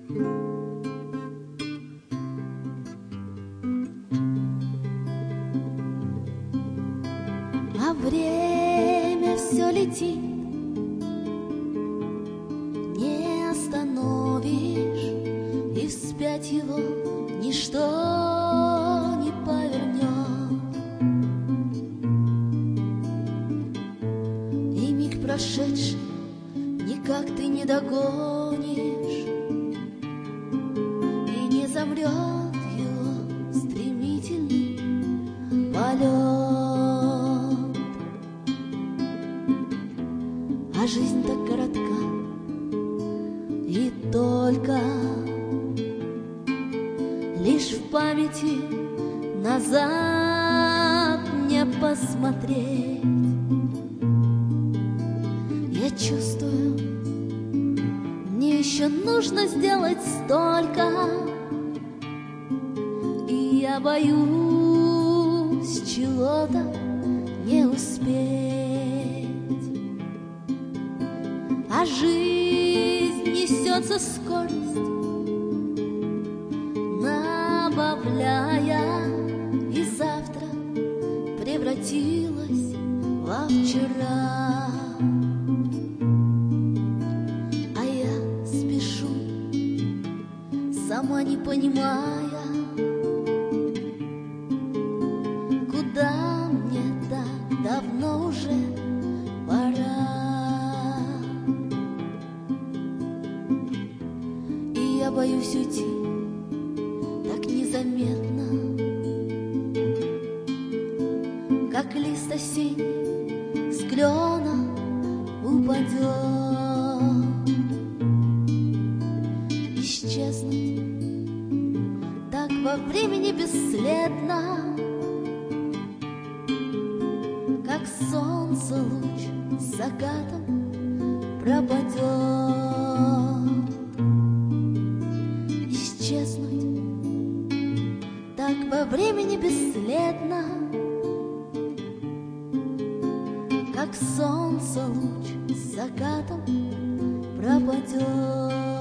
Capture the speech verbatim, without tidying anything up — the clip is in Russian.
А время все летит, не остановишь, и вспять его ничто не повернет. И миг прошедший никак ты не догонишь, и не замрет его стремительный полет. А жизнь так коротка, и только лишь в памяти назад не посмотреть. Я чувствую, мне еще нужно сделать столько, и я боюсь чего-то не успеть. А жизнь несется скорость, набавляя, и завтра превратилась во вчера. А я спешу, сама не понимая, куда мне так давно уже пора. Я боюсь уйти так незаметно, как лист осенний с клена упадет. Исчезнуть так во времени бесследно, как солнце луч с закатом пропадет. Исчезнуть так во времени бесследно, как солнце луч с закатом пропадет.